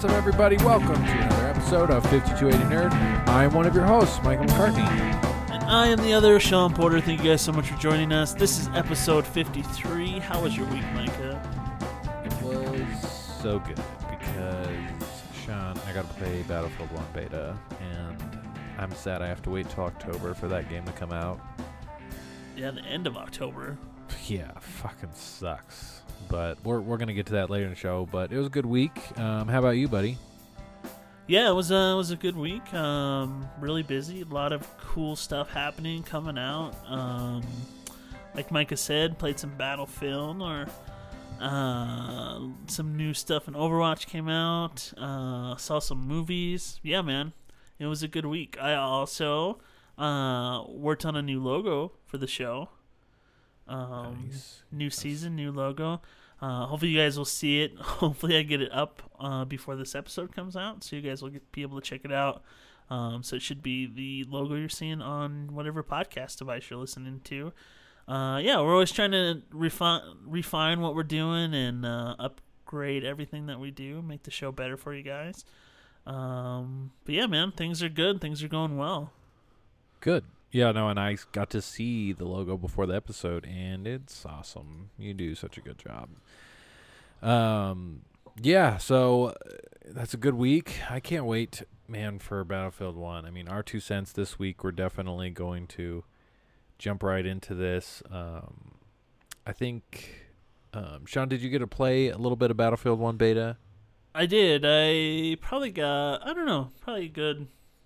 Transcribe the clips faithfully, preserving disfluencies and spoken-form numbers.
What's up, everybody? Welcome to another episode of fifty-two eighty Nerd. I am one of your hosts, Michael McCartney. And I am the other, Sean Porter. Thank you guys so much for joining us. This is episode fifty-three. How was your week, Micah? It was so good because, Sean, I got to play Battlefield one beta, and I'm sad I have to wait till October for that game to come out. Yeah, the end of October. Yeah, fucking sucks. But we're we're gonna get to that later in the show. But it was a good week. Um, how about you, buddy? Yeah, it was uh, it was a good week. Um, really busy. A lot of cool stuff happening, coming out. Um, like Micah said, played some Battlefield, or uh, some new stuff in Overwatch came out. Uh, saw some movies. Yeah, man, it was a good week. I also uh, worked on a new logo for the show. Um, Nice. New season, new logo. Uh, hopefully you guys will see it. Hopefully I get it up uh, before this episode comes out, so you guys will get, be able to check it out. Um, so it should be the logo you're seeing on whatever podcast device you're listening to. Uh, yeah, we're always trying to refine refine what we're doing and uh, upgrade everything that we do, make the show better for you guys. Um, but yeah, man, things are good. Things are going well. Good. Yeah, no, and I got to see the logo before the episode, and it's awesome. You do such a good job. Um, yeah, so uh, that's a good week. I can't wait, man, for Battlefield one. I mean, our two cents this week, we're definitely going to jump right into this. Um, I think, um, Sean, did you get to play a little bit of Battlefield one beta? I did. I probably got, I don't know, probably a good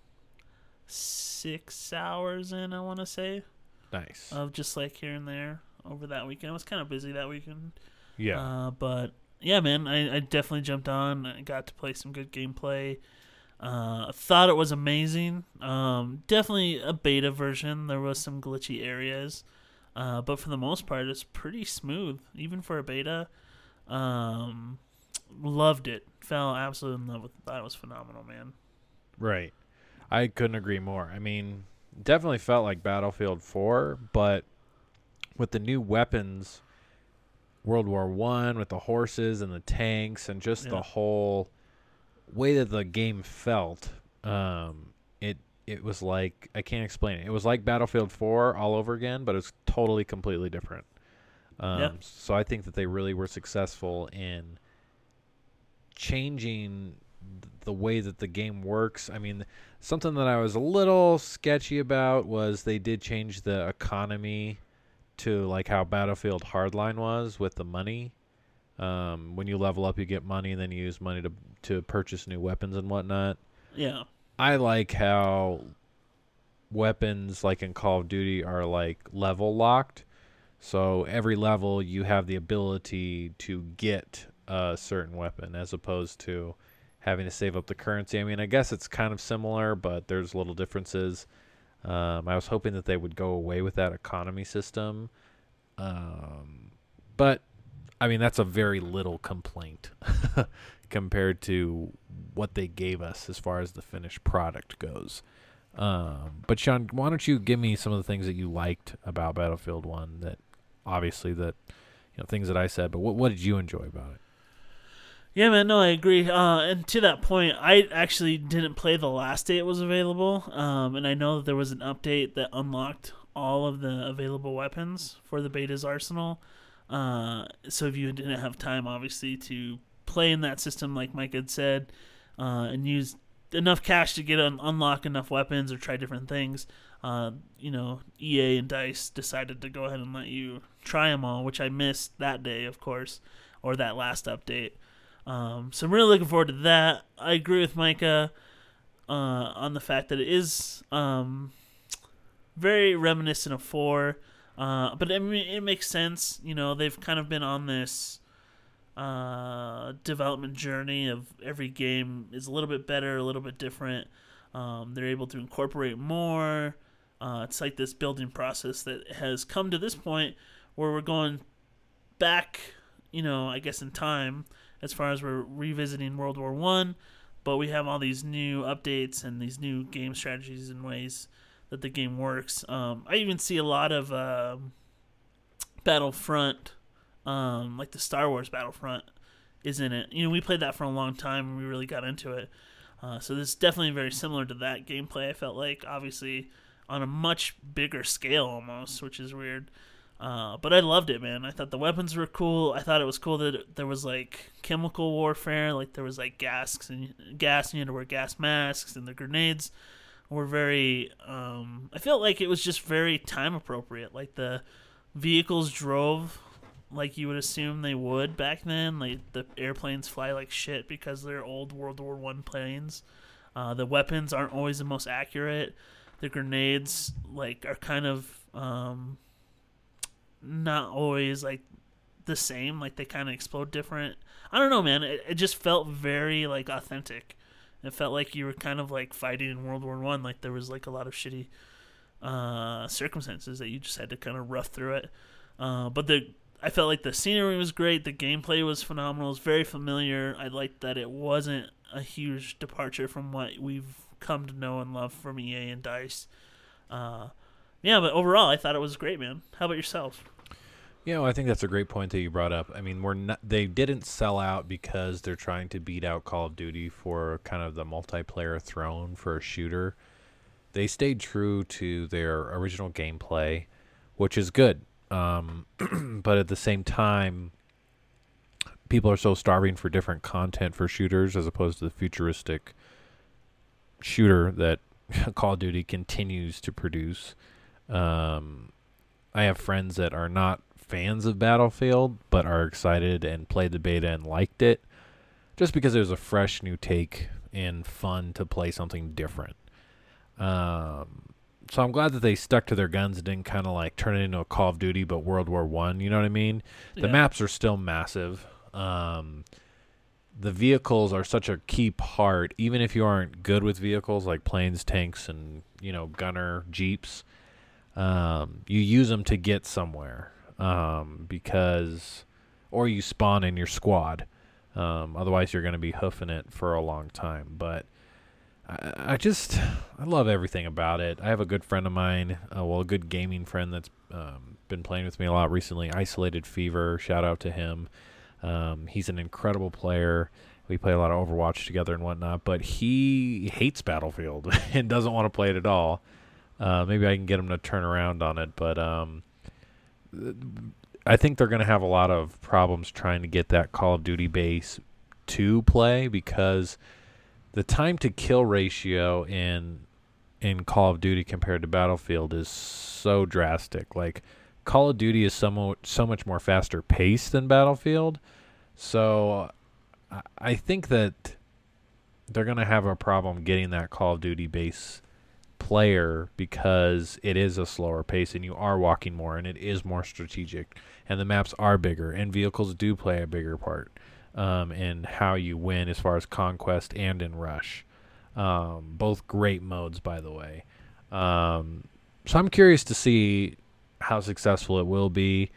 six hours in, I want to say. Nice. Of just like here and there over that weekend. I was kind of busy that weekend. Yeah. Uh, but yeah, man, I, I definitely jumped on. I got to play some good gameplay. Uh, thought it was amazing. Um, definitely a beta version. There was some glitchy areas. Uh, but for the most part, it's pretty smooth, even for a beta. Um, loved it. Fell absolutely in love with it. Thought it was phenomenal, man. Right. I couldn't agree more. I mean, definitely felt like Battlefield four, but with the new weapons, World War One, with the horses and the tanks and just Yeah. the whole way that the game felt, um, it it was like, I can't explain it. It was like Battlefield four all over again, but it's totally, completely different. Um, Yeah. So I think that they really were successful in changing the way that the game works. I mean, something that I was a little sketchy about was they did change the economy to like how Battlefield Hardline was with the money. Um, when you level up, you get money, and then you use money to to purchase new weapons and whatnot. Yeah. I like how weapons, like in Call of Duty, are like level locked. So every level you have the ability to get a certain weapon, as opposed to having to save up the currency. I mean, I guess it's kind of similar, but there's little differences. Um, I was hoping that they would go away with that economy system. Um, but, I mean, that's a very little complaint compared to what they gave us as far as the finished product goes. Um, but, Sean, why don't you give me some of the things that you liked about Battlefield one that, obviously, that, you know, things that I said, but what, what did you enjoy about it? Yeah, man, no, I agree. Uh, and to that point, I actually didn't play the last day it was available, um, and I know that there was an update that unlocked all of the available weapons for the beta's arsenal. Uh, so if you didn't have time, obviously, to play in that system, like Mike had said, uh, and use enough cash to get un- unlock enough weapons or try different things, uh, you know, E A and DICE decided to go ahead and let you try them all, which I missed that day, of course, or that last update. Um, so I'm really looking forward to that. I agree with Micah uh, on the fact that it is um, very reminiscent of four, uh, but I mean, it makes sense. You know, they've kind of been on this uh, development journey of every game is a little bit better, a little bit different. Um, they're able to incorporate more. Uh, it's like this building process that has come to this point where we're going back, you know, I guess in time, as far as we're revisiting World War One, but we have all these new updates and these new game strategies and ways that the game works. Um, I even see a lot of uh, Battlefront, um, like the Star Wars Battlefront, is in it. You know, we played that for a long time and we really got into it. Uh, so this is definitely very similar to that gameplay. I felt like, obviously, on a much bigger scale almost, which is weird. Uh, but I loved it, man. I thought the weapons were cool. I thought it was cool that there was like chemical warfare, like there was like gas and gas, and you had to wear gas masks, and the grenades were very. Um, I felt like it was just very time appropriate. Like the vehicles drove like you would assume they would back then. Like the airplanes fly like shit because they're old World War One planes. Uh, the weapons aren't always the most accurate. The grenades like are kind of. Um, not always like the same, like they kind of explode different. I don't know, man. It, it just felt very like authentic. It felt like you were kind of like fighting in World War One. Like there was like a lot of shitty uh, circumstances that you just had to kind of rough through it. Uh, but the I felt like the scenery was great. The gameplay was phenomenal. It was very familiar. I liked that it wasn't a huge departure from what we've come to know and love from E A and DICE. Uh, yeah, but overall, I thought it was great, man. How about yourself? You know, I think that's a great point that you brought up. I mean, we're not, they didn't sell out because they're trying to beat out Call of Duty for kind of the multiplayer throne for a shooter. They stayed true to their original gameplay, which is good. Um, but at the same time, people are so starving for different content for shooters as opposed to the futuristic shooter that Call of Duty continues to produce. Um, I have friends that are not fans of Battlefield, but are excited and played the beta and liked it, just because it was a fresh new take and fun to play something different. Um, so I'm glad that they stuck to their guns and didn't kind of like turn it into a Call of Duty, but World War One. You know what I mean? The Yeah. maps are still massive. Um, the vehicles are such a key part, even if you aren't good with vehicles like planes, tanks, and you know gunner jeeps. Um, you use them to get somewhere. Um, because, or you spawn in your squad. Um, otherwise, you're going to be hoofing it for a long time. But I, I just, I love everything about it. I have a good friend of mine, uh, well, a good gaming friend that's um, been playing with me a lot recently. Isolated Fever, shout out to him. Um, he's an incredible player. We play a lot of Overwatch together and whatnot. But he hates Battlefield and doesn't want to play it at all. Uh, maybe I can get him to turn around on it, but um. I think they're going to have a lot of problems trying to get that Call of Duty base to play because the time to kill ratio in in Call of Duty compared to Battlefield is so drastic. Like Call of Duty is so, so much more faster paced than Battlefield. So I, I think that they're going to have a problem getting that Call of Duty base player because it is a slower pace and you are walking more and it is more strategic and the maps are bigger and vehicles do play a bigger part um, in how you win as far as conquest and in rush. Um, both great modes, by the way. Um, so I'm curious to see how successful it will be.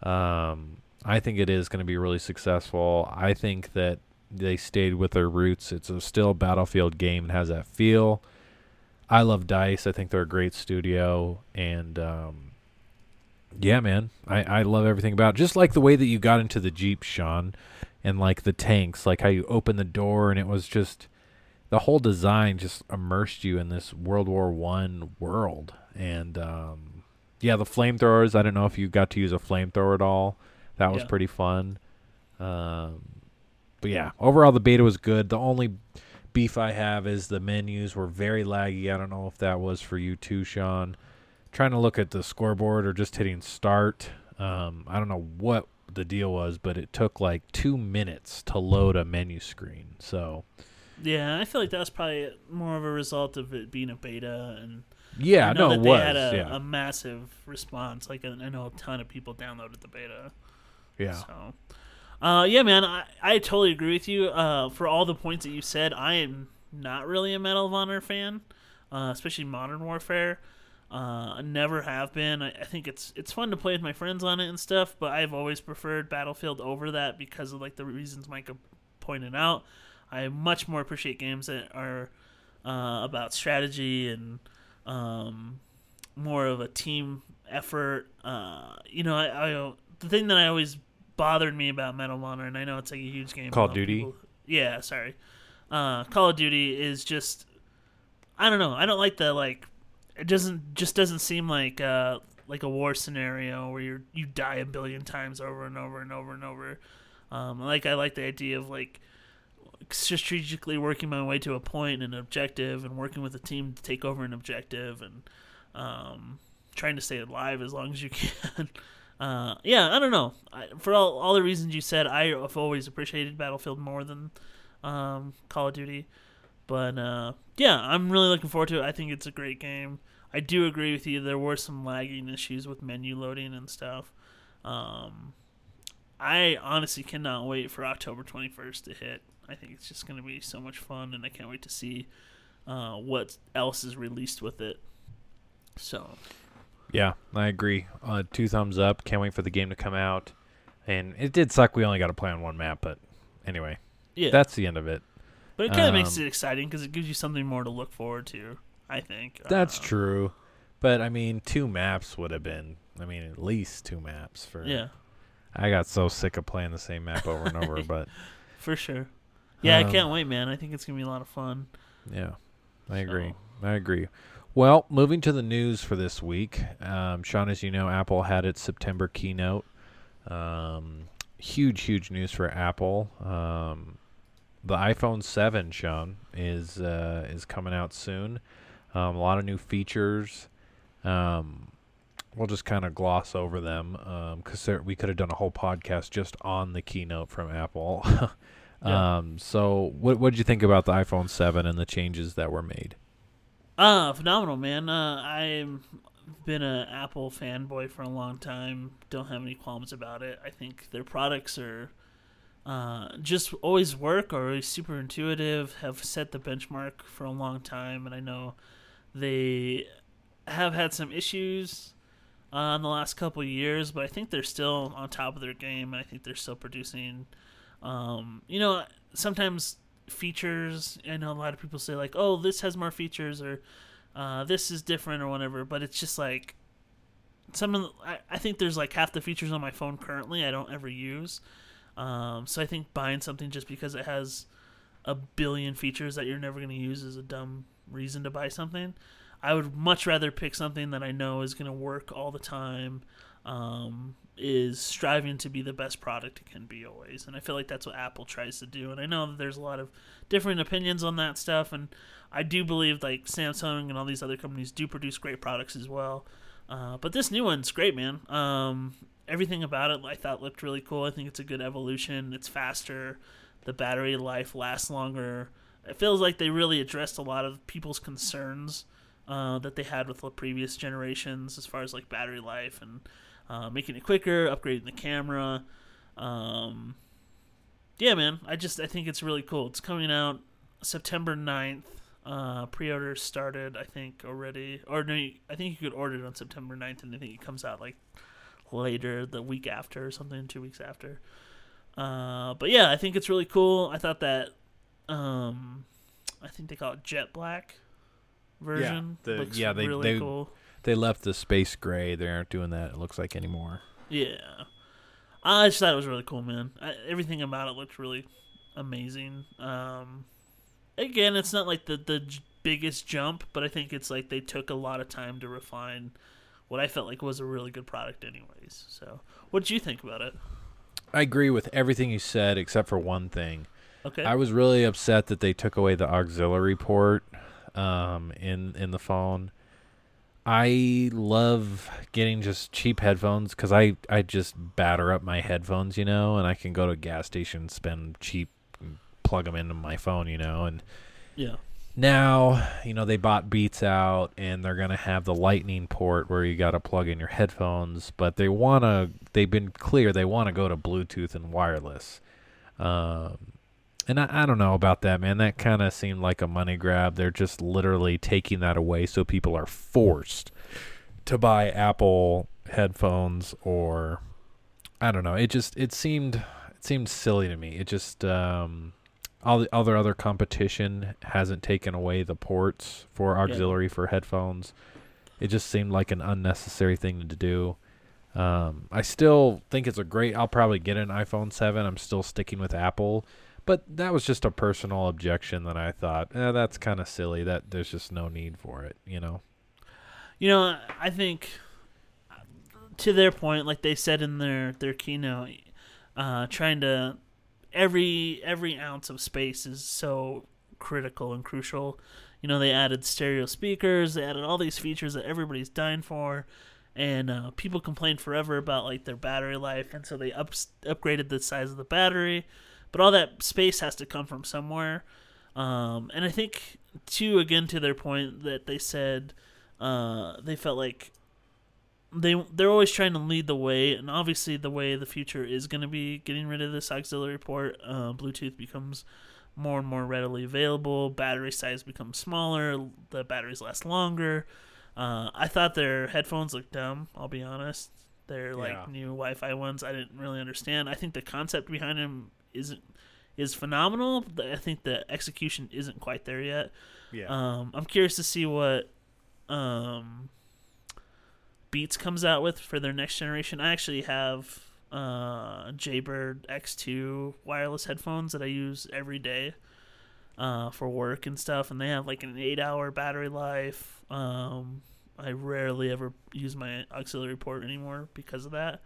Um, I think it is going to be really successful. I think that they stayed with their roots. It's a still Battlefield game and has that feel. I love DICE. I think they're a great studio. And, um, yeah, man, I, I love everything about it. Just like the way that you got into the Jeep, Sean, and, like, the tanks, like how you opened the door and it was just the whole design just immersed you in this World War One world. And, um, yeah, the flamethrowers, I don't know if you got to use a flamethrower at all. That was Yeah. pretty fun. Um, but, yeah, overall the beta was good. The only beef I have is the menus were very laggy. I don't know if that was for you too, Sean. Trying to look at the scoreboard or just hitting start. Um, I don't know what the deal was, but it took like two minutes to load a menu screen. So Yeah, I feel like that was probably more of a result of it being a beta, and yeah, I know no, that it they was. had a, yeah, a massive response. Like I know a ton of people downloaded the beta. yeah. So, uh, yeah, man, I, I totally agree with you. Uh, for all the points that you said, I am not really a Medal of Honor fan, uh, especially Modern Warfare. Uh, I never have been. I, I think it's it's fun to play with my friends on it and stuff, but I've always preferred Battlefield over that because of like the reasons Micah pointed out. I much more appreciate games that are uh, about strategy and um, more of a team effort. Uh, you know, I, I the thing that I always bothered me about Medal of Honor, and I know it's like a huge game. Call of uh, Duty? people- yeah, sorry. Uh, Call of Duty is just, I don't know. I don't like the like. It doesn't just doesn't seem like uh like a war scenario where you you die a billion times over and over and over and over. Um, like I like the idea of like strategically working my way to a point and an objective, and working with a team to take over an objective, and um, trying to stay alive as long as you can. uh, yeah, I don't know. I, for all all the reasons you said, I have always appreciated Battlefield more than um, Call of Duty. But uh, yeah, I'm really looking forward to it. I think it's a great game. I do agree with you. There were some lagging issues with menu loading and stuff. Um, I honestly cannot wait for October twenty-first to hit. I think it's just going to be so much fun, and I can't wait to see uh, what else is released with it. So, Yeah, I agree. Uh, two thumbs up. Can't wait for the game to come out. And it did suck we only got to play on one map, but anyway, yeah. that's the end of it. But it kind of um, makes it exciting because it gives you something more to look forward to, I think. That's uh, true. But, I mean, two maps would have been, I mean, at least two maps. for. Yeah, I got so sick of playing the same map over and over, but for sure. Yeah, Um, I can't wait, man. I think it's going to be a lot of fun. yeah, I agree. So- I agree. Well, moving to the news for this week. Um, Sean, as you know, Apple had its September keynote. Um, huge, huge news for Apple. Um, the iPhone seven, Sean, is uh, is coming out soon. Um, a lot of new features. Um, we'll just kind of gloss over them because um, we could have done a whole podcast just on the keynote from Apple. Yeah. um, so, what what did you think about the iPhone seven and the changes that were made? Uh, phenomenal, man. Uh, I've been an Apple fanboy for a long time. Don't have any qualms about it. I think their products are uh, just always work, are always super intuitive, have set the benchmark for a long time, and I know they have had some issues uh, in the last couple of years, but I think they're still on top of their game, and I think they're still producing. Um, you know, sometimes features, I know a lot of people say like, oh, this has more features, or uh, this is different, or whatever, but it's just like some of the, I, I think there's like half the features on my phone currently I don't ever use. Um, so I think buying something just because it has a billion features that you're never going to use is a dumb reason to buy something. I would much rather pick something that I know is going to work all the time, um, is striving to be the best product it can be always. And I feel like that's what Apple tries to do. And I know that there's a lot of different opinions on that stuff. And I do believe like Samsung and all these other companies do produce great products as well. Uh, but this new one's great, man. Um, everything about it I thought looked really cool. I think it's a good evolution. It's faster. The battery life lasts longer. It feels like they really addressed a lot of people's concerns uh, that they had with the previous generations as far as like battery life and Uh, making it quicker, upgrading the camera. Um, yeah, man. I just I think it's really cool. It's coming out September ninth. Uh, pre-orders started, I think, already. Or no, I think you could order it on September ninth, and I think it comes out like later, the week after or something, two weeks after. Uh, but yeah, I think it's really cool. I thought that, um, I think they call it Jet Black version. Yeah, the- Looks yeah, they- really they- cool. They left the space gray. They aren't doing that, it looks like, anymore. Yeah. I just thought it was really cool, man. I, everything about it looked really amazing. Um, again, it's not like the, the j- biggest jump, but I think it's like they took a lot of time to refine what I felt like was a really good product anyways. So, what did you think about it? I agree with everything you said except for one thing. Okay. I was really upset that they took away the auxiliary port um, in in the phone. I love getting just cheap headphones because I, I just batter up my headphones, you know, and I can go to a gas station, spend cheap, and plug them into my phone, you know. And yeah. now, you know, they bought Beats out, and they're going to have the lightning port where you got to plug in your headphones. But they want to, they've been clear, they want to go to Bluetooth and wireless. Um, and I, I don't know about that, man. That kind of seemed like a money grab. They're just literally taking that away so people are forced to buy Apple headphones, or I don't know. It just it seemed it seemed silly to me. It just um, all the other other competition hasn't taken away the ports for auxiliary yeah. for headphones. It just seemed like an unnecessary thing to do. Um, I still think it's a great. I'll probably get an iPhone seven. I'm still sticking with Apple, but that was just a personal objection that I thought, eh, that's kind of silly. That there's just no need for it, you know. You know, I think to their point, like they said in their their keynote, uh, trying to every every ounce of space is so critical and crucial. You know, they added stereo speakers, they added all these features that everybody's dying for, and uh, people complained forever about like their battery life, and so they up, upgraded the size of the battery. But all that space has to come from somewhere, um, and I think too, again to their point that they said uh, they felt like they they're always trying to lead the way, and obviously the way of the future is going to be getting rid of this auxiliary port. Uh, Bluetooth becomes more and more readily available. Battery size becomes smaller. The batteries last longer. Uh, I thought their headphones looked dumb. I'll be honest. They're like Yeah. new Wi-Fi ones. I didn't really understand. I think the concept behind them isn't is phenomenal. I think the execution isn't quite there yet. Yeah. Um, I'm curious to see what um, Beats comes out with for their next generation. I actually have uh, Jaybird X two wireless headphones that I use every day uh, for work and stuff, and they have like an eight-hour battery life. Um, I rarely ever use my auxiliary port anymore because of that.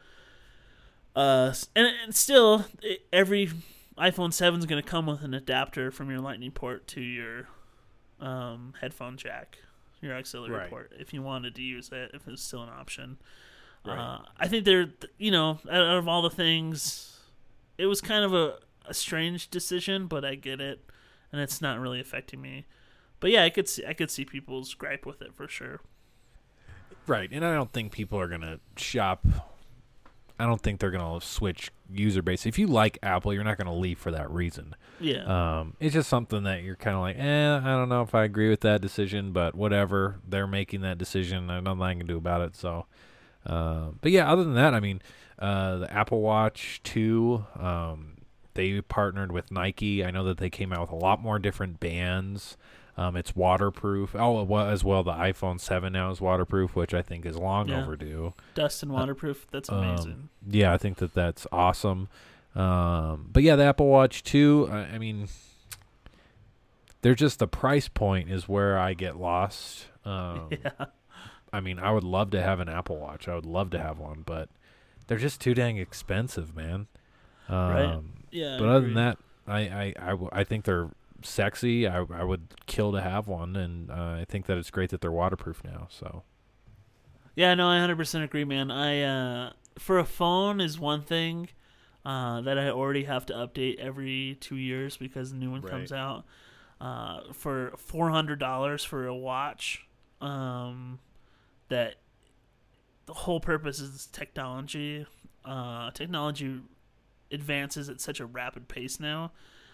Uh, and, and still, it, every iPhone seven is going to come with an adapter from your Lightning port to your um, headphone jack, your auxiliary Right. port, if you wanted to use it, if it's still an option. Right. Uh, I think they're, you know, out of all the things, it was kind of a, a strange decision, but I get it, and it's not really affecting me. But yeah, I could see I could see people's gripe with it for sure. Right, and I don't think people are gonna shop. I don't think they're gonna switch user base. If you like Apple, you're not gonna leave for that reason. Yeah. Um, it's just something that you're kind of like, eh, I don't know if I agree with that decision, but whatever. They're making that decision. There's nothing I can do about it. So, uh, but yeah, other than that, I mean, uh, the Apple Watch two, um, they partnered with Nike. I know that they came out with a lot more different bands. Um, it's waterproof. Oh, well, as well, the iPhone seven now is waterproof, which I think is long Yeah. overdue. Dust and waterproof. That's amazing. Um, yeah, I think that that's awesome. Um, but yeah, the Apple Watch two, I, I mean, they're just the price point is where I get lost. Um, yeah. I mean, I would love to have an Apple Watch. I would love to have one, but they're just too dang expensive, man. Um, Right. Yeah. But I other agree. than that, I, I, I, w- I think they're sexy. I, I would kill to have one, and uh, I think that it's great that they're waterproof now. So Yeah, no, I one hundred percent agree, man. I uh, for a phone is one thing uh, that I already have to update every two years because a new one comes Right. out. Uh, for four hundred dollars for a watch, um, that the whole purpose is technology. Uh, technology advances at such a rapid pace now.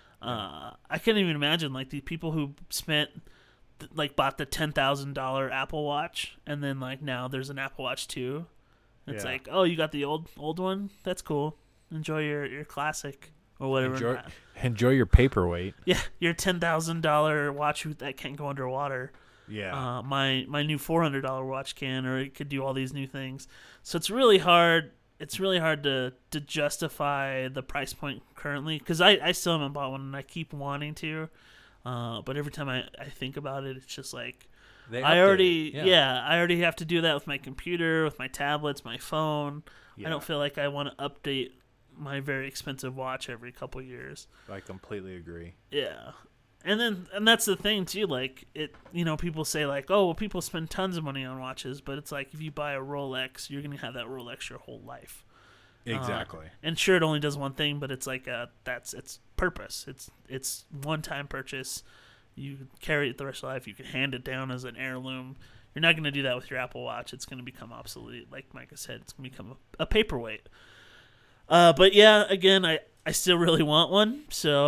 Uh, I can't even imagine like the people who spent like bought the ten thousand dollar Apple Watch, and then like now there's an Apple Watch two. It's Yeah. like, oh, you got the old old one. That's cool. Enjoy your, your classic or whatever. enjoy, enjoy your paperweight. Yeah, your ten thousand dollar watch that can't go underwater. Yeah. Uh, my my new four hundred dollar watch can, or it could do all these new things. So it's really hard. It's really hard to, to justify the price point currently because I, I still haven't bought one and I keep wanting to. Uh, but every time I, I think about it, it's just like They I update already it. yeah. I already have to do that with my computer, with my tablets, my phone. Yeah. I don't feel like I want to update my very expensive watch every couple years. I completely agree. Yeah. And then and that's the thing too, like it you know, people say like, oh well people spend tons of money on watches, but it's like if you buy a Rolex, you're gonna have that Rolex your whole life. Exactly. Uh, and sure it only does one thing, but it's like a that's its purpose. It's it's one time purchase. You carry it the rest of your life, you can hand it down as an heirloom. You're not gonna do that with your Apple Watch. It's gonna become obsolete. Like Micah said, it's gonna become a, a paperweight. Uh, but yeah, again, I, I still really want one.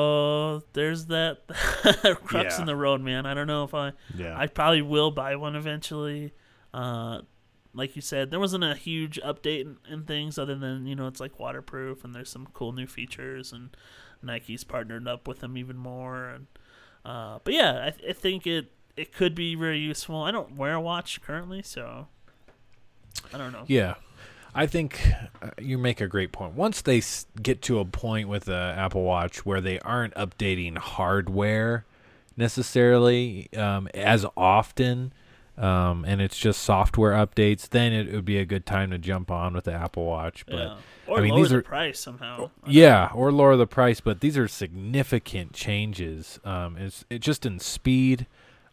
So there's that crux Yeah. in the road, man. I don't know if I yeah. I probably will buy one eventually. Uh, like you said, there wasn't a huge update in, in things other than, you know, it's like waterproof and there's some cool new features and Nike's partnered up with them even more. And uh, but yeah, I, I think it it could be very useful. I don't wear a watch currently, so I don't know. yeah. I think uh, you make a great point. Once they s- get to a point with the Apple Watch where they aren't updating hardware necessarily um, as often, um, and it's just software updates, then it would be a good time to jump on with the Apple Watch. But Yeah. Or I mean, lower these the are price somehow. yeah, or lower the price. But these are significant changes. Um, it's it just in speed.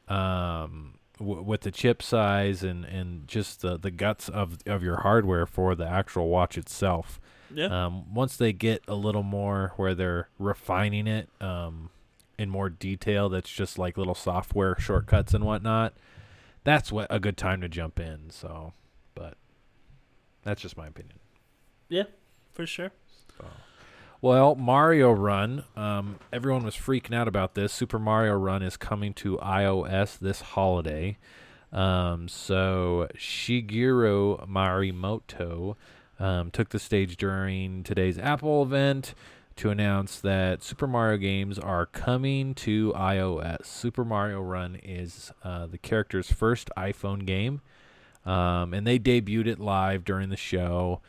Um, w- with the chip size and, and just the, the guts of of your hardware for the actual watch itself. Yeah. Um, once they get a little more where they're refining it um, in more detail, that's just like little software shortcuts and whatnot. That's what a good time to jump in. So, but that's just my opinion. Yeah, for sure. So. Well, Mario Run, um, everyone was freaking out about this. Super Mario Run is coming to iOS this holiday. Um, so Shigeru Marimoto um, took the stage during today's Apple event to announce that Super Mario games are coming to iOS. Super Mario Run is uh, the character's first iPhone game, um, and they debuted it live during the show.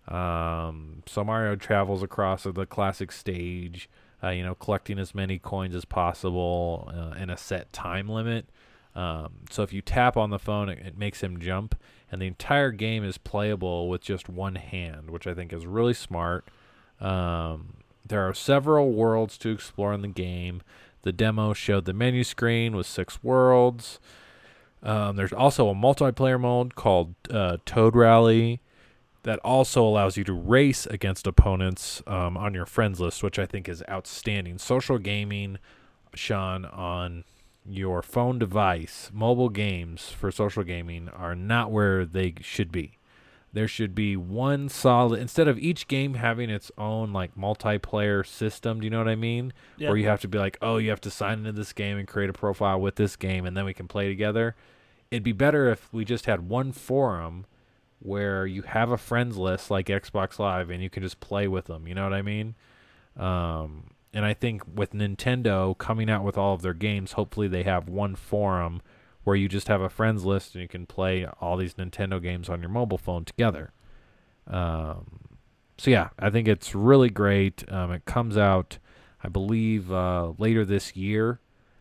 Um, so Mario travels across the classic stage, uh, you know, collecting as many coins as possible uh, in a set time limit. Um, so if you tap on the phone, it, it makes him jump, and the entire game is playable with just one hand, which I think is really smart. Um, there are several worlds to explore in the game. The demo showed the menu screen with six worlds. Um, there's also a multiplayer mode called uh, Toad Rally that also allows you to race against opponents um, on your friends list, which I think is outstanding. Social gaming, Sean, on your phone device, mobile games for social gaming are not where they should be. There should be one solid, instead of each game having its own like multiplayer system, do you know what I mean? Yeah. Where you have to be like, oh, you have to sign into this game and create a profile with this game and then we can play together. It'd be better if we just had one forum where you have a friends list like Xbox Live and you can just play with them. You know what I mean? Um, and I think with Nintendo coming out with all of their games, hopefully they have one forum where you just have a friends list and you can play all these Nintendo games on your mobile phone together. Um, so, yeah, I think it's really great. Um, it comes out, I believe, uh, later this year.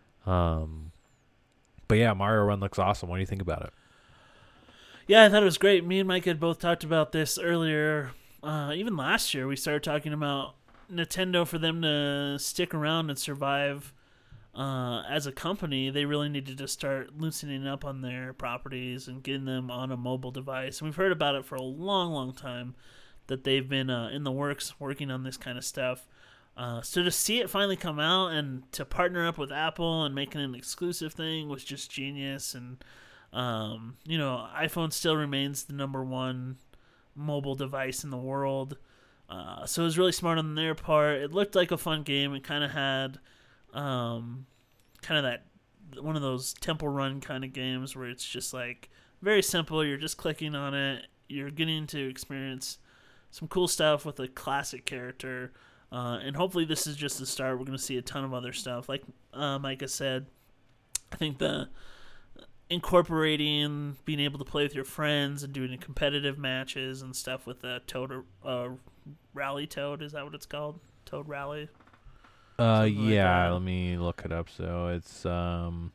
Um, but, yeah, Mario Run looks awesome. What do you think about it? Yeah, I thought it was great. Me and Mike had both talked about this earlier. Uh, even last year, we started talking about Nintendo, for them to stick around and survive uh, as a company. They really needed to start loosening up on their properties and getting them on a mobile device. And we've heard about it for a long, long time, that they've been uh, in the works working on this kind of stuff. Uh, so to see it finally come out and to partner up with Apple and making an exclusive thing was just genius. And Um, you know, iPhone still remains the number one mobile device in the world. Uh, so it was really smart on their part. It looked like a fun game. It kind of had um, kind of that one of those Temple Run kind of games where it's just like very simple. You're just clicking on it. You're getting to experience some cool stuff with a classic character. Uh, and hopefully this is just the start. We're going to see a ton of other stuff. Like uh, Micah said, I think the incorporating being able to play with your friends and doing competitive matches and stuff with the Toad uh, Rally Toad, is that what it's called? Toad Rally? Uh, Something like yeah, that. let me look it up. So it's um,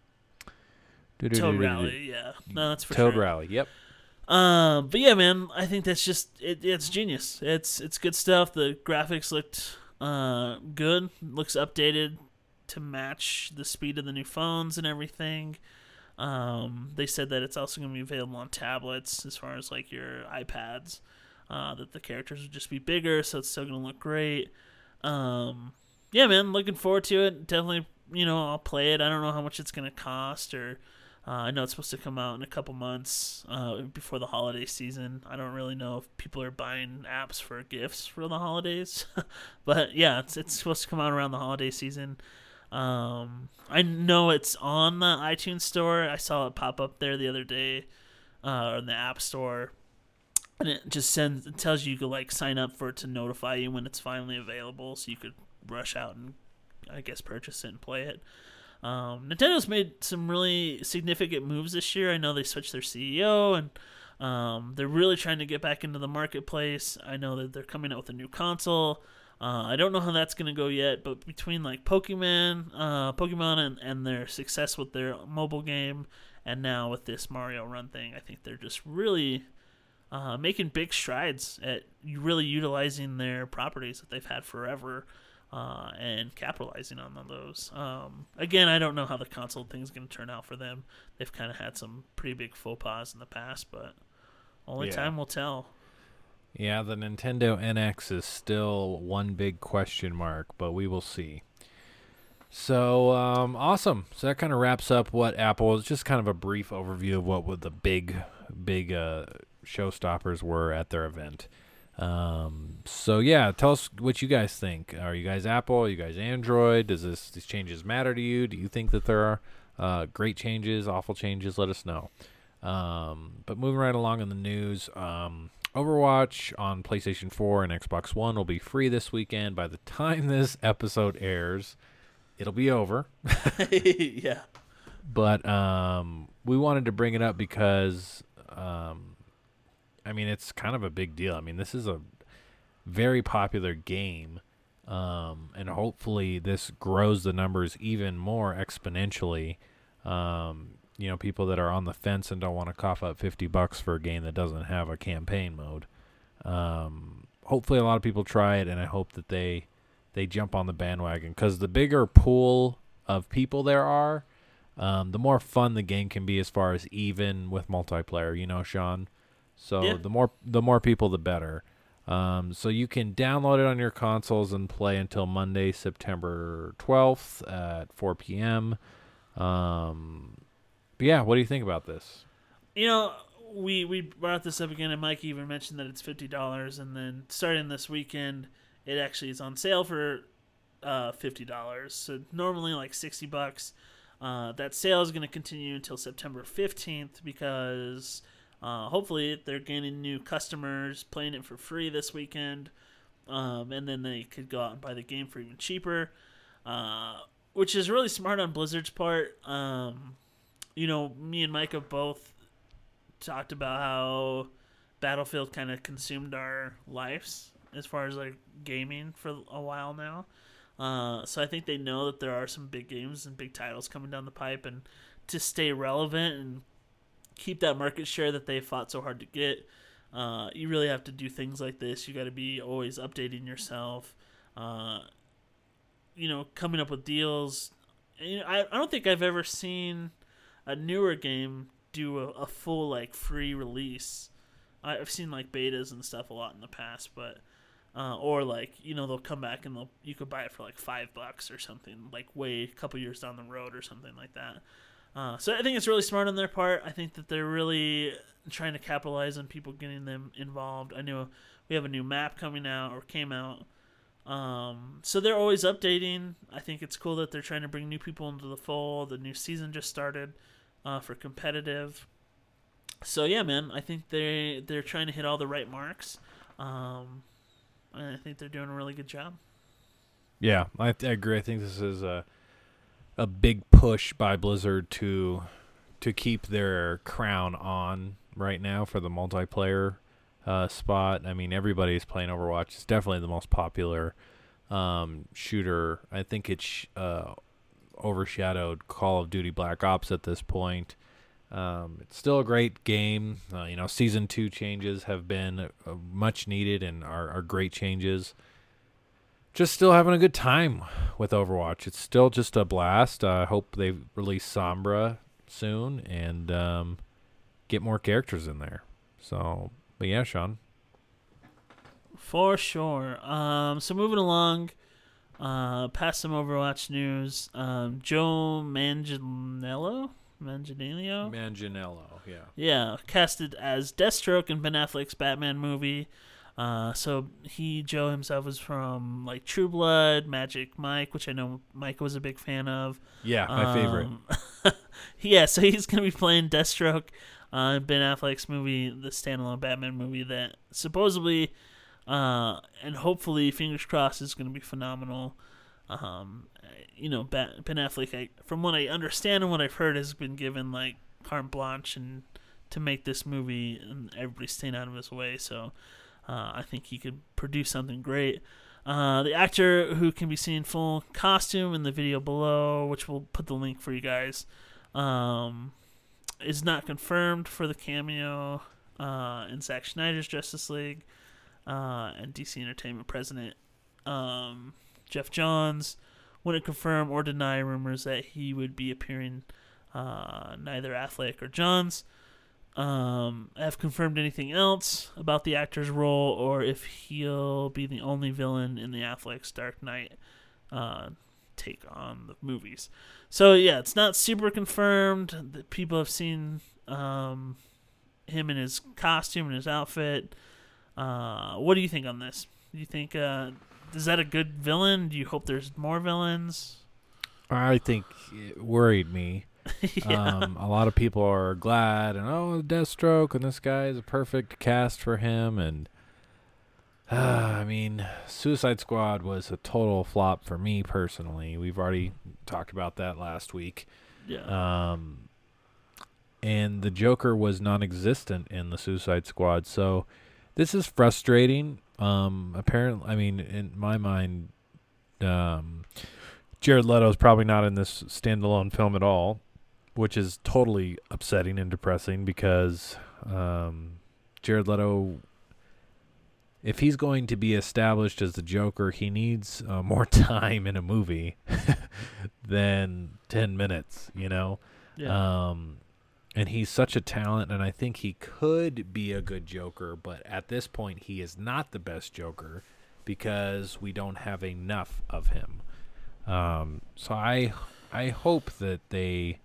Toad Rally, yeah. No, that's for Toad sure. Rally. Yep. Um, but yeah, man, I think that's just it, it's genius. It's it's good stuff. The graphics looked uh good. Looks updated to match the speed of the new phones and everything. Um, they said that it's also going to be available on tablets as far as like your iPads. Uh, that the characters would just be bigger, so it's still going to look great. Um, yeah, man, looking forward to it. Definitely, you know, I'll play it. I don't know how much it's going to cost, or uh, I know it's supposed to come out in a couple months uh, before the holiday season. I don't really know if people are buying apps for gifts for the holidays, but yeah, it's it's supposed to come out around the holiday season. Um, I know it's on the iTunes store. I saw it pop up there the other day, uh, in the App Store, and it just sends, it tells you you could like sign up for it to notify you when it's finally available, so you could rush out and I guess purchase it and play it. Um, Nintendo's made some really significant moves this year. I know they switched their C E O, and Um, they're really trying to get back into the marketplace. I know that they're coming out with a new console. Uh, I don't know how that's going to go yet, but between like Pokemon, uh, Pokemon and, and their success with their mobile game, and now with this Mario Run thing, I think they're just really uh, making big strides at really utilizing their properties that they've had forever uh, and capitalizing on those. Um, again, I don't know how the console thing is going to turn out for them. They've kind of had some pretty big faux pas in the past, but only Yeah. time will tell. Yeah, the Nintendo N X is still one big question mark, but we will see. So, um, awesome. So that kind of wraps up what Apple is, just kind of a brief overview of what would the big, big uh, showstoppers were at their event. Um, so, yeah, tell us what you guys think. Are you guys Apple? Are you guys Android? Does this these changes matter to you? Do you think that there are uh, great changes, awful changes? Let us know. Um, but moving right along in the news, um, Overwatch on PlayStation four and Xbox One will be free this weekend. By the time this episode airs, it'll be over. Yeah. But um, we wanted to bring it up because, um, I mean, it's kind of a big deal. I mean, this is a very popular game, um, and hopefully this grows the numbers even more exponentially. Um, you know, people that are on the fence and don't want to cough up fifty bucks for a game that doesn't have a campaign mode. Um, hopefully a lot of people try it, and I hope that they they jump on the bandwagon, because the bigger pool of people there are, um, the more fun the game can be as far as even with multiplayer, you know, Sean? So Yeah. the more the more people, the better. Um, so you can download it on your consoles and play until Monday, September twelfth at four p.m. Um, but yeah, what do you think about this? You know, we we brought this up again, and Mike even mentioned that it's fifty dollars, and then starting this weekend, it actually is on sale for uh, fifty dollars. So normally like sixty bucks. Uh, that sale is going to continue until September fifteenth, because uh, hopefully they're gaining new customers playing it for free this weekend, um, and then they could go out and buy the game for even cheaper, uh, which is really smart on Blizzard's part. Um, you know, me and Mike have both talked about how Battlefield kind of consumed our lives as far as like gaming for a while now. Uh, so I think they know that there are some big games and big titles coming down the pipe, and to stay relevant and keep that market share that they fought so hard to get, uh, you really have to do things like this. You got to be always updating yourself, uh, you know, coming up with deals. And, you know, I, I don't think I've ever seen a newer game do a, a full like free release. I've seen like betas and stuff a lot in the past, but uh, or like, you know, they'll come back and they'll you could buy it for like five bucks or something, like way a couple years down the road or something like that. Uh, so I think it's really smart on their part. I think that they're really trying to capitalize on people getting them involved. I know we have a new map coming out or came out. Um, so they're always updating. I think it's cool that they're trying to bring new people into the fold. The new season just started uh, for competitive. So yeah, man, I think they they're trying to hit all the right marks. Um, and I think they're doing a really good job. Yeah, I, I agree. I think this is a a big push by Blizzard to to keep their crown on right now for the multiplayer uh, spot. I mean, everybody's playing Overwatch. It's definitely the most popular um, shooter. I think it's uh, overshadowed Call of Duty Black Ops at this point. Um, it's still a great game. Uh, you know, season two changes have been uh, much needed and are, are great changes. Just still having a good time with Overwatch. It's still just a blast. I uh, hope they release Sombra soon and um, get more characters in there. So, but yeah, Sean. For sure. Um, so moving along, uh, past some Overwatch news. Um, Joe Manganiello, Manganiello, Manganiello, yeah. yeah, casted as Deathstroke in Ben Affleck's Batman movie. Uh, so he, Joe himself, is from like True Blood, Magic Mike, which I know Mike was a big fan of. Yeah, my um, favorite. Yeah, so he's going to be playing Deathstroke uh, in Ben Affleck's movie, the standalone Batman movie that supposedly, uh, and hopefully, fingers crossed, is going to be phenomenal. Um, you know, Ben Affleck, I, from what I understand and what I've heard, has been given like carte blanche and to make this movie, and everybody's staying out of his way. So uh, I think he could produce something great. Uh, the actor who can be seen in full costume in the video below, which we'll put the link for you guys, um, is not confirmed for the cameo uh, in Zack Snyder's Justice League, uh, and D C Entertainment president um, Jeff Johns wouldn't confirm or deny rumors that he would be appearing, uh, neither Affleck or Johns um, have confirmed anything else about the actor's role, or if he'll be the only villain in the Affleck's Dark Knight uh, take on the movies. So yeah, it's not super confirmed that people have seen um, him in his costume and his outfit. Uh, what do you think on this? Do you think uh, is that a good villain? Do you hope there's more villains? I think it worried me. yeah. Um, a lot of people are glad and oh, Deathstroke, and this guy is a perfect cast for him. And uh, I mean, Suicide Squad was a total flop for me personally. We've already talked about that last week. Yeah. Um, and the Joker was non-existent in the Suicide Squad, so this is frustrating. Um, apparently, I mean, in my mind, um, Jared Leto's probably not in this standalone film at all, which is totally upsetting and depressing because um, Jared Leto, if he's going to be established as the Joker, he needs uh, more time in a movie than ten minutes, you know? Yeah. Um, and he's such a talent, and I think he could be a good Joker, but at this point he is not the best Joker because we don't have enough of him. Um, so I I hope that they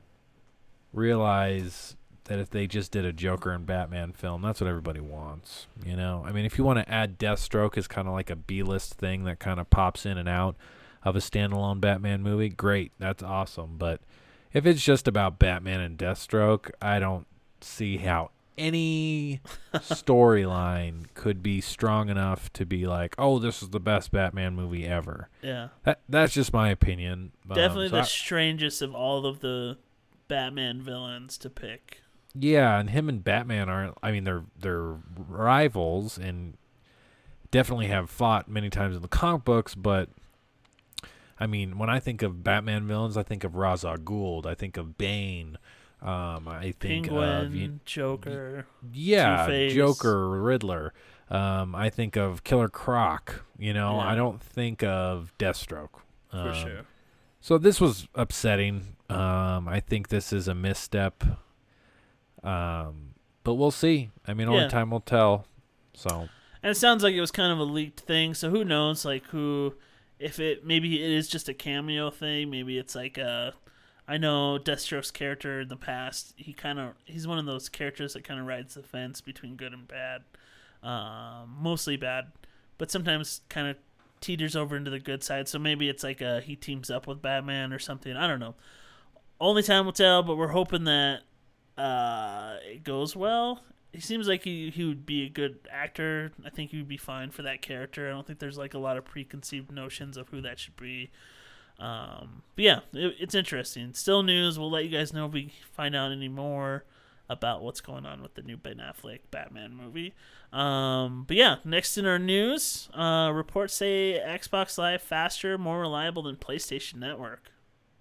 realize that if they just did a Joker and Batman film, that's what everybody wants, you know? I mean, if you want to add Deathstroke as kind of like a B-list thing that kind of pops in and out of a standalone Batman movie, great, that's awesome. But if it's just about Batman and Deathstroke, I don't see how any storyline could be strong enough to be like, oh, this is the best Batman movie ever. Yeah. That That's just my opinion. Definitely um, so the I, strangest of all of the Batman villains to pick. Yeah, and him and Batman aren't, I mean, they're they're rivals and definitely have fought many times in the comic books, but I mean, when I think of Batman villains, I think of Ra's al Ghul, I think of Bane, um, I think Penguin, of you, Joker, yeah, Two-Face. Joker, Riddler. Um, I think of Killer Croc. You know, Yeah. I don't think of Deathstroke. Um, for sure. So this was upsetting. Um, I think this is a misstep. Um, but we'll see. I mean, only Yeah. time will tell. So And it sounds like it was kind of a leaked thing, so who knows, like, who, if it, maybe it is just a cameo thing, maybe it's like a, I know Deathstroke's character in the past, he kind of, he's one of those characters that kind of rides the fence between good and bad, um, mostly bad, but sometimes kind of teeters over into the good side, so maybe it's like a, he teams up with Batman or something, I don't know. Only time will tell, but we're hoping that uh, it goes well. He seems like he, he would be a good actor. I think he would be fine for that character. I don't think there's like a lot of preconceived notions of who that should be. Um, but yeah, it, it's interesting. Still news. We'll let you guys know if we find out any more about what's going on with the new Ben Affleck Batman movie. Um, but yeah, next in our news, uh, reports say Xbox Live faster, more reliable than PlayStation Network.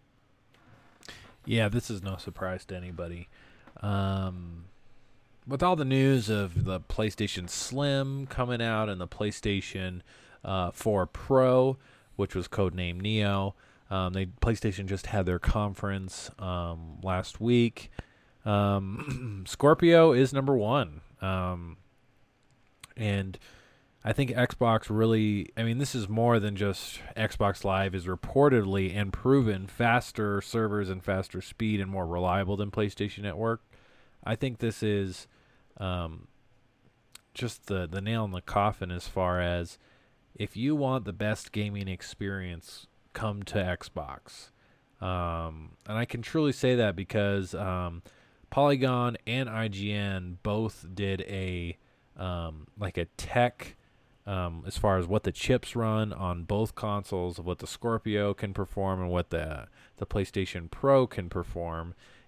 yeah, this is no surprise to anybody. Um, with all the news of the PlayStation Slim coming out and the PlayStation uh, four Pro, which was codenamed Neo, um, they PlayStation just had their conference um, last week. Um, Scorpio is number one, um, and I think Xbox really, I mean, this is more than just Xbox Live is reportedly and proven faster servers and faster speed and more reliable than PlayStation Network. I think this is um, just the, the nail in the coffin as far as if you want the best gaming experience, come to Xbox. Um, and I can truly say that because um, Polygon and I G N both did a um, like a tech um, as far as what the chips run on both consoles, of what the Scorpio can perform and what the the PlayStation Pro can perform.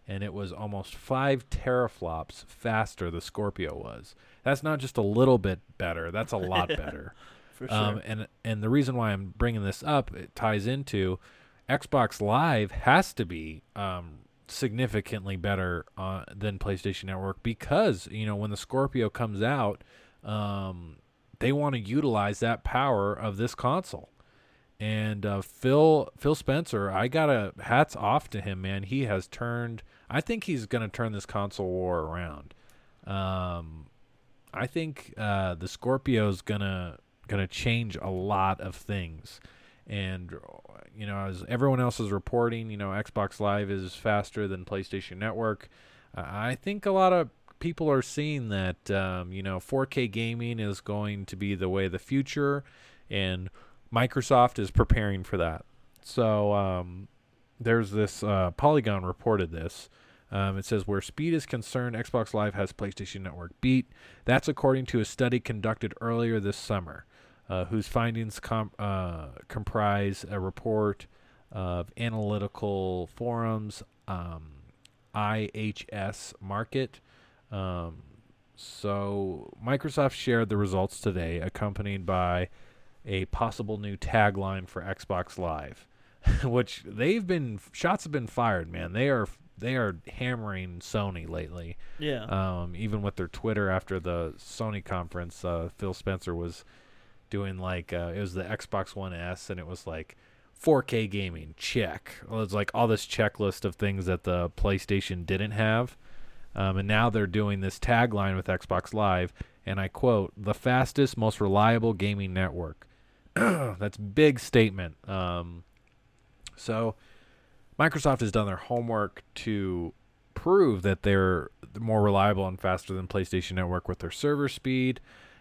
and it was almost five teraflops faster. The Scorpio was. That's not just a little bit better. That's a lot Yeah, better. for sure. Um, and and the reason why I'm bringing this up, it ties into Xbox Live has to be um, significantly better uh, than PlayStation Network because, you know, when the Scorpio comes out, um, they want to utilize that power of this console. And uh, Phil Phil Spencer, I gotta hats off to him, man. He has turned. I think he's gonna turn this console war around. Um, I think uh, the Scorpio's gonna gonna change a lot of things. And you know, as everyone else is reporting, you know, Xbox Live is faster than PlayStation Network. Uh, I think a lot of people are seeing that. Um, you know, four K gaming is going to be the way of the future, and Microsoft is preparing for that. So um, there's this uh, Polygon reported this. Um, it says, where speed is concerned, Xbox Live has PlayStation Network beat. That's according to a study conducted earlier this summer, uh, whose findings com- uh, comprise a report of analytical forums, um, I H S Market. Um, so Microsoft shared the results today, accompanied by a possible new tagline for Xbox Live, which they've been shots have been fired, man. They are they are hammering Sony lately. Yeah. Um, even with their Twitter after the Sony conference, uh, Phil Spencer was doing like uh, it was the Xbox One S, and it was like four K gaming check. Well, it's like all this checklist of things that the PlayStation didn't have, um, and now they're doing this tagline with Xbox Live, and I quote, "The fastest, most reliable gaming network." That's a big statement. Um, so Microsoft has done their homework to prove that they're more reliable and faster than PlayStation Network with their server speed.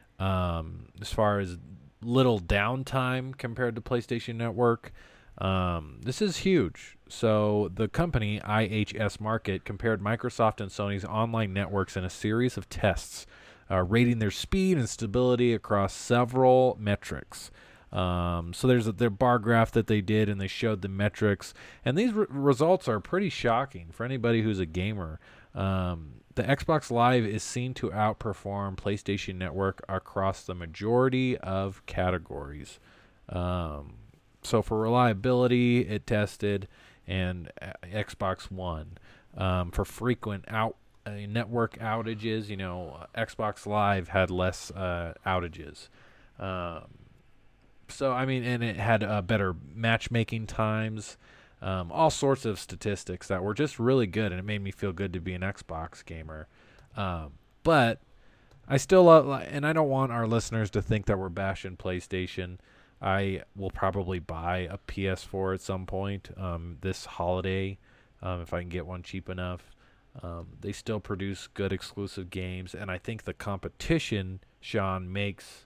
Um, as far as little downtime compared to PlayStation Network, um, this is huge. So the company I H S Market compared Microsoft and Sony's online networks in a series of tests, uh, rating their speed and stability across several metrics. Um, so there's a, their bar graph that they did, and they showed the metrics, and these re- results are pretty shocking for anybody who's a gamer. Um, the Xbox Live is seen to outperform PlayStation Network across the majority of categories. Um, so for reliability, it tested, and uh, Xbox One. Um, for frequent out uh, network outages, you know, Xbox Live had less uh, outages. Um, So, I mean, and it had uh, better matchmaking times, um, all sorts of statistics that were just really good, and it made me feel good to be an Xbox gamer. Um, but I still, uh, and I don't want our listeners to think that we're bashing PlayStation. I will probably buy a P S four at some point um, this holiday um, if I can get one cheap enough. Um, they still produce good exclusive games, and I think the competition, Sean, makes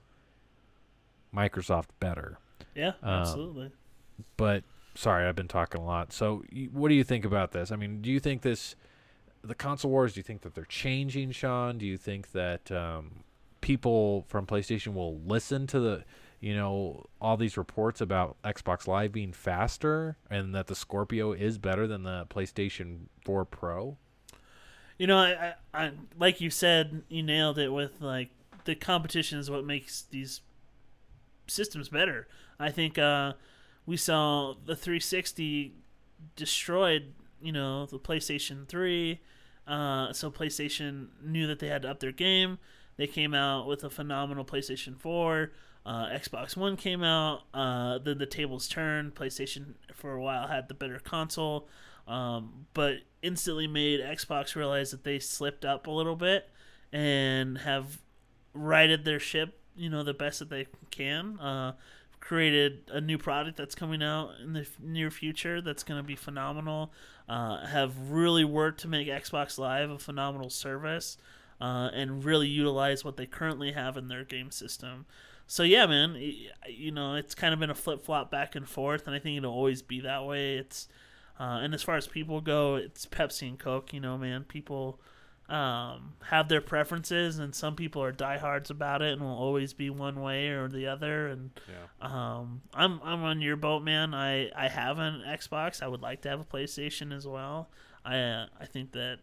Microsoft better. Yeah, Um, absolutely. But sorry, I've been talking a lot. So, y- what do you think about this? I mean, do you think this, the console wars? Do you think that they're changing, Sean? Do you think that um, people from PlayStation will listen to the, you know, all these reports about Xbox Live being faster, and that the Scorpio is better than the PlayStation four Pro? You know, I, I, I like you said, you nailed it with like the competition is what makes these systems better. I think uh, we saw the three sixty destroyed, you know, the PlayStation three. Uh, so PlayStation knew that they had to up their game. They came out with a phenomenal PlayStation four. Uh, Xbox One came out. Uh, then the tables turned. PlayStation for a while had the better console, um, but instantly made Xbox realize that they slipped up a little bit and have righted their ship, you know, the best that they can. Uh, created a new product that's coming out in the f- near future that's going to be phenomenal. Uh, have really worked to make Xbox Live a phenomenal service, uh, and really utilize what they currently have in their game system. So yeah, man, you know, it's kind of been a flip flop back and forth, and I think it'll always be that way. It's uh, and as far as people go, it's Pepsi and Coke. You know, man, people um, have their preferences, and some people are diehards about it and will always be one way or the other. And Yeah. um, I'm I'm on your boat, man. I, I have an Xbox. I would like to have a PlayStation as well. I uh, I think that,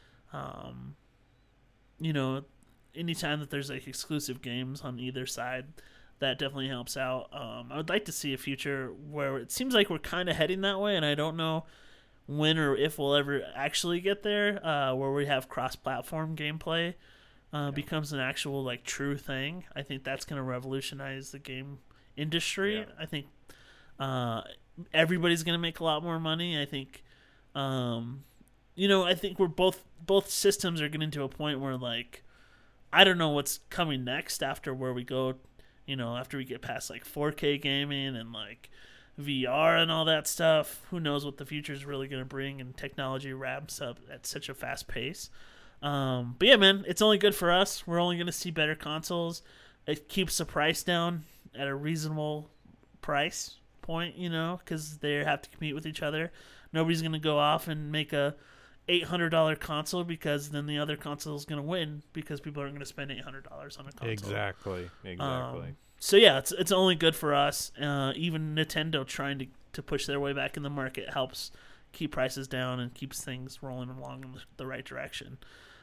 um, you know, anytime that there's like exclusive games on either side, that definitely helps out. Um, I would like to see a future where it seems like we're kind of heading that way, and I don't know when or if we'll ever actually get there, uh, where we have cross-platform gameplay uh, yeah. becomes an actual like true thing. I think that's going to revolutionize the game industry. Yeah. I think uh, everybody's going to make a lot more money. I think, um, you know, I think we're both both systems are getting to a point where like I don't know what's coming next after where we go. You know, after we get past like four K gaming and like V R and all that stuff, who knows what the future is really going to bring, and technology ramps up at such a fast pace. Um, but yeah, man, it's only good for us. We're only going to see better consoles. It keeps the price down at a reasonable price point, you know, because they have to compete with each other. Nobody's going to go off and make a eight hundred dollars console because then the other console is going to win because people aren't going to spend eight hundred dollars on a console. Exactly, exactly. Um, so yeah, it's it's only good for us. Uh, even Nintendo trying to, to push their way back in the market helps keep prices down and keeps things rolling along in the right direction.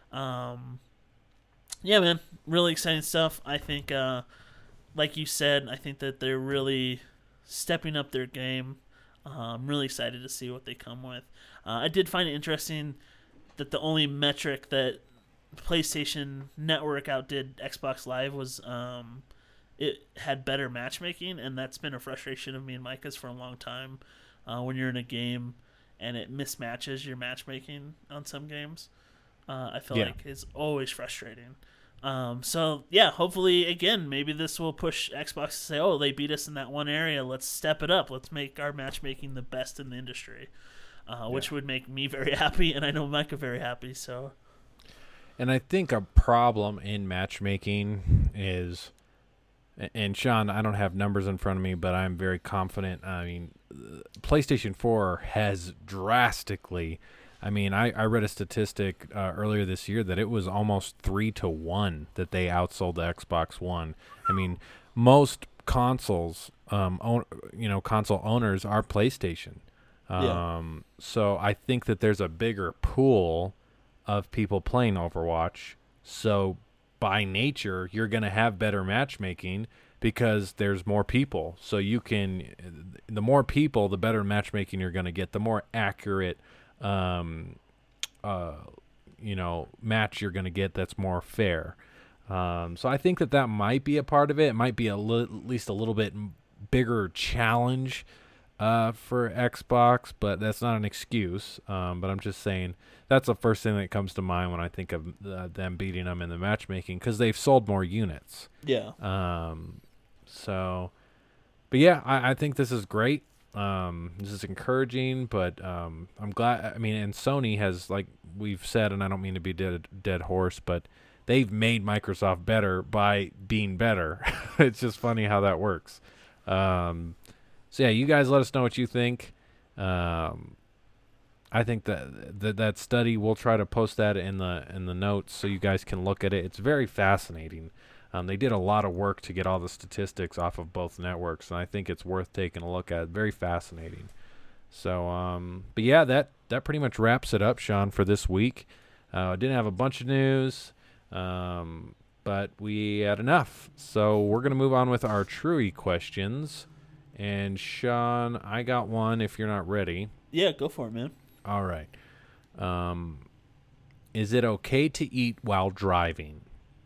Um, yeah, man, really exciting stuff. I think, uh, like you said, I think that they're really stepping up their game. Uh, I'm really excited to see what they come with. Uh, I did find it interesting that the only metric that PlayStation Network outdid Xbox Live was um, it had better matchmaking, and that's been a frustration of me and Micah's for a long time. Uh, when you're in a game and it mismatches your matchmaking on some games, uh, I feel yeah. like it's always frustrating. Um, so yeah, hopefully again, maybe this will push Xbox to say, oh, they beat us in that one area. Let's step it up. Let's make our matchmaking the best in the industry, uh, which yeah. would make me very happy. And I know Micah very happy. So, and I think a problem in matchmaking is, and Sean, I don't have numbers in front of me, but I'm very confident. I mean, PlayStation four has drastically I mean, I, I read a statistic uh, earlier this year that it was almost three to one that they outsold the Xbox One. I mean, most consoles, um, own, you know, console owners are PlayStation. Um, yeah. So I think that there's a bigger pool of people playing Overwatch. So by nature, you're going to have better matchmaking because there's more people. So you can, the more people, the better matchmaking you're going to get, the more accurate um uh you know match you're going to get that's more fair. Um so I think that that might be a part of it. It might be a li- at least a little bit bigger challenge uh for Xbox, but that's not an excuse. Um but I'm just saying that's the first thing that comes to mind when I think of uh, them beating them in the matchmaking, because they've sold more units. Yeah. Um so but yeah, I, I think this is great. Um, this is encouraging, but um, I'm glad. I mean, and Sony has, like we've said, and I don't mean to be dead dead horse, but they've made Microsoft better by being better. It's just funny how that works. Um, so yeah, you guys let us know what you think. Um, I think that, that that study, we'll try to post that in the in the notes so you guys can look at it. It's very fascinating. Um, they did a lot of work to get all the statistics off of both networks, and I think it's worth taking a look at. Very fascinating. So, um, but yeah, that, that pretty much wraps it up, Sean, for this week. I uh, didn't have a bunch of news, um, but we had enough. So we're going to move on with our Truey questions. And, Sean, I got one if you're not ready. Yeah, go for it, man. All right. Um, is it okay to eat while driving?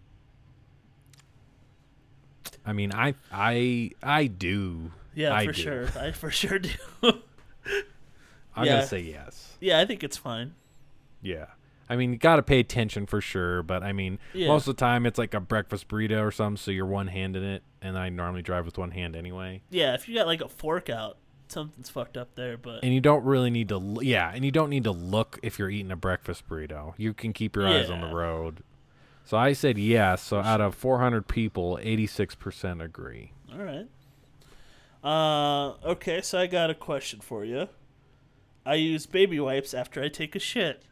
I mean, I, I, I do. Yeah, I for do. sure. I for sure do. I'm yeah. gonna say yes. Yeah, I think it's fine. Yeah, I mean, you gotta pay attention for sure. But I mean, yeah. most of the time it's like a breakfast burrito or something, so you're one handing it, and I normally drive with one hand anyway. Yeah, if you got like a fork out, something's fucked up there. But and you don't really need to. Yeah, and you don't need to look if you're eating a breakfast burrito. You can keep your yeah. eyes on the road. So I said yes. So out of four hundred people, eighty-six percent agree. All right. Uh, okay, so I got a question for you. I use baby wipes after I take a shit.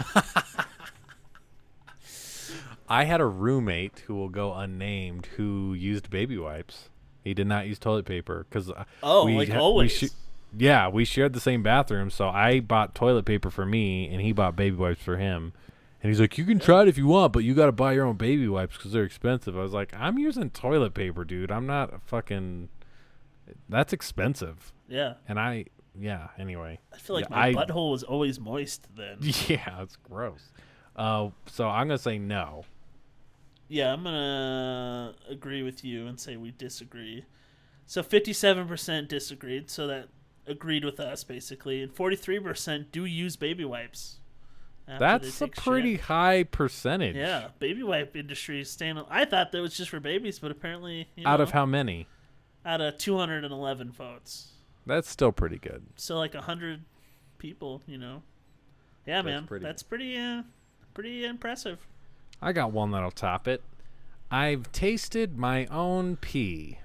I had a roommate who will go unnamed who used baby wipes. He did not use toilet paper because oh, we like ha- always. We sh- Yeah, we shared the same bathroom, so I bought toilet paper for me, and he bought baby wipes for him. And he's like, you can try it if you want, but you got to buy your own baby wipes because they're expensive. I was like, I'm using toilet paper, dude. I'm not a fucking... That's expensive. Yeah. And I... Yeah, anyway. I feel like yeah, my I, butthole was always moist then. Yeah, it's gross. Uh, so I'm going to say no. Yeah, I'm going to agree with you and say we disagree. So fifty-seven percent disagreed, so that agreed with us, basically. And forty-three percent do use baby wipes. That's a pretty shit. high percentage. Yeah, baby wipe industry is staying... I thought that was just for babies, but apparently... You know, out of how many? Out of two hundred eleven votes. That's still pretty good. So like one hundred people, you know. Yeah, that's man. Pretty that's pretty uh, pretty impressive. I got one that'll top it. I've tasted my own pee.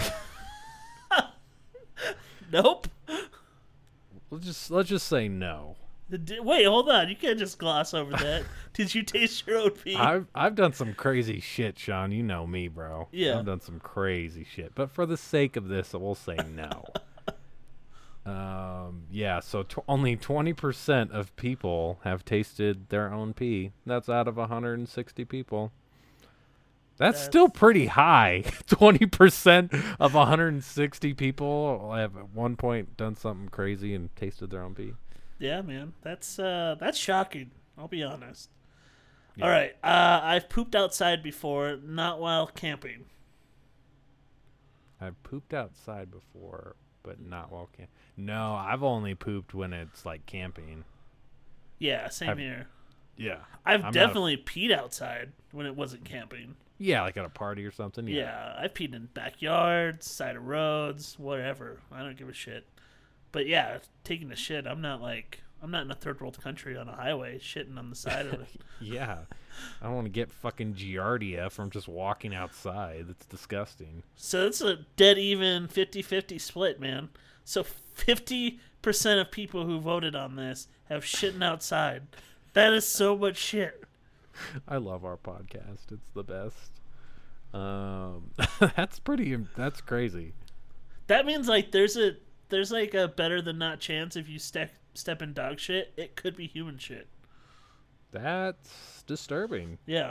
Nope. Let's just let's just say no. Wait, hold on. You can't just gloss over that. Did you taste your own pee? I've I've done some crazy shit, Sean. You know me, bro. Yeah. I've done some crazy shit. But for the sake of this, we'll say no. um. Yeah. So t- only twenty percent of people have tasted their own pee. That's out of one hundred sixty people. That's, That's still pretty high. twenty percent of one hundred sixty people have at one point done something crazy and tasted their own pee. Yeah, man. That's uh, that's shocking. I'll be honest. Yeah. All right. Uh, I've pooped outside before, not while camping. I've pooped outside before, but not while camping. No, I've only pooped when it's like camping. Yeah, same I've, here. Yeah. I've I'm definitely a, peed outside when it wasn't camping. Yeah, like at a party or something. Yeah. Yeah, I've peed in backyards, side of roads, whatever. I don't give a shit. But yeah, taking a shit, I'm not like I'm not in a third world country on a highway shitting on the side of it. Yeah. I don't want to get fucking giardia from just walking outside. That's disgusting. So it's a dead even fifty-fifty split, man. So fifty percent of people who voted on this have shitting outside. That is so much shit. I love our podcast. It's the best. Um, that's pretty. That's crazy. That means like there's a there's like a better than not chance if you step step in dog shit, it could be human shit. That's disturbing. Yeah.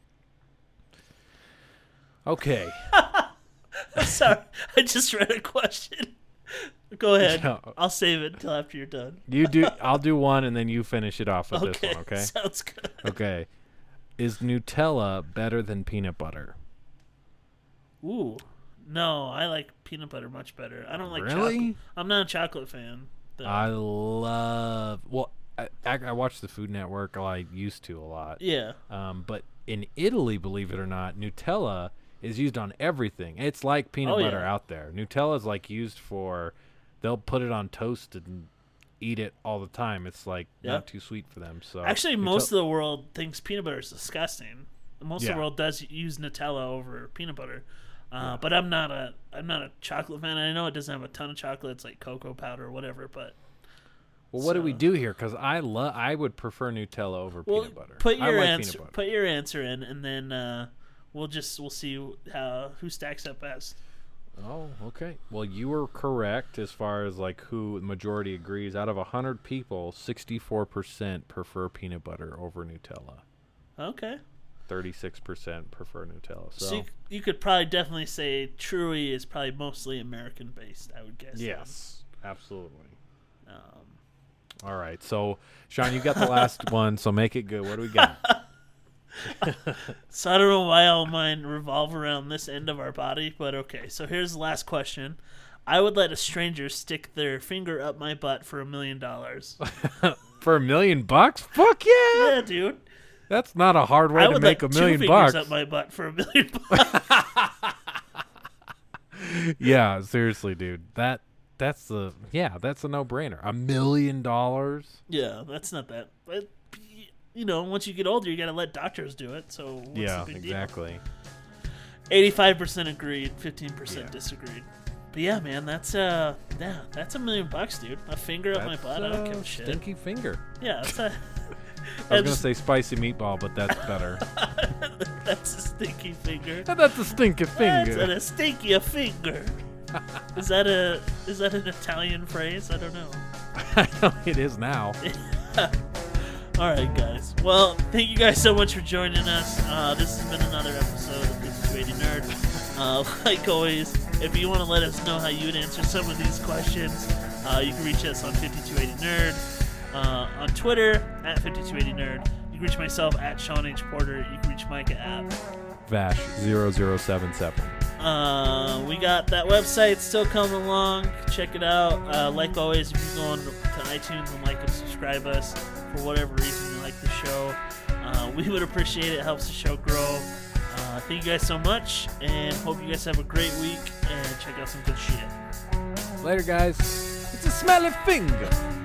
Okay. Sorry, I just read a question. Go ahead. No. I'll save it until after you're done. You do. I'll do one, and then you finish it off with Okay, this one. Okay. Sounds good. Okay. Is Nutella better than peanut butter? Ooh, no, I like peanut butter much better. I don't like Really? chocolate. I'm not a chocolate fan. Though. I love. Well, I, I, I watch the Food Network. I used to a lot. Yeah. Um, but in Italy, believe it or not, Nutella is used on everything. It's like peanut Oh, butter yeah. out there. Nutella is like used for. They'll put it on toast and eat it all the time. It's like Yeah. not too sweet for them. So Actually, Nutella- most of the world thinks peanut butter is disgusting. Most of Yeah. the world does use Nutella over peanut butter. Uh, Yeah. But I'm not a I'm not a chocolate fan. I know it doesn't have a ton of chocolate. It's like cocoa powder or whatever. But Well, what do we so- do here? Because I love. I would prefer Nutella over well, peanut butter. put I your like answer peanut butter. put your answer in, and then uh, we'll just we'll see how who stacks up best. Oh, okay. Well, you were correct as far as like who the majority agrees. Out of one hundred people, sixty-four percent prefer peanut butter over Nutella. Okay. thirty-six percent prefer Nutella. So, So you, you could probably definitely say Truly is probably mostly American based, I would guess. yes, absolutely. Um, All right. So, Sean, you got the last one, so make it good. What do we got? so I don't know why all mine revolve around this end of our body, but okay. So here's the last question. I would let a stranger stick their finger up my butt for a million dollars. For a million bucks? Fuck yeah! Yeah, dude. That's not a hard way I to would make let a million two bucks. fingers up my butt for a million bucks. Yeah, seriously, dude. That that's the yeah, that's a no-brainer. A million dollars? Yeah, that's not that. But, you know, once you get older, you got to let doctors do it. So what's Yeah, the big deal? exactly. eighty-five percent agreed, fifteen percent Yeah. disagreed. But yeah, man, that's uh, yeah, that's a million bucks, dude. A finger up my That's butt, I don't give a a shit. Stinky finger. Yeah, that's a. I was gonna just- say spicy meatball, but that's better. that's a stinky finger. That's a stinky That's finger. a stinky finger. Is that a is that an Italian phrase? I don't know. I know it is now. All right, guys. Well, thank you guys so much for joining us. Uh, this has been another episode of fifty-two eighty Nerd. Uh, like always, if you want to let us know how you would answer some of these questions, uh, you can reach us on fifty-two eighty Nerd, uh, on Twitter at fifty-two eighty Nerd. You can reach myself at Sean H. Porter. You can reach Micah at Vash zero zero seven seven. Uh, we got that website still coming along. Check it out. Uh, like always, if you go on to iTunes and like and subscribe us for whatever reason you like the show, uh, we would appreciate it. It helps the show grow. Uh, thank you guys so much, and hope you guys have a great week and check out some good shit. Later, guys. It's a smelly finger.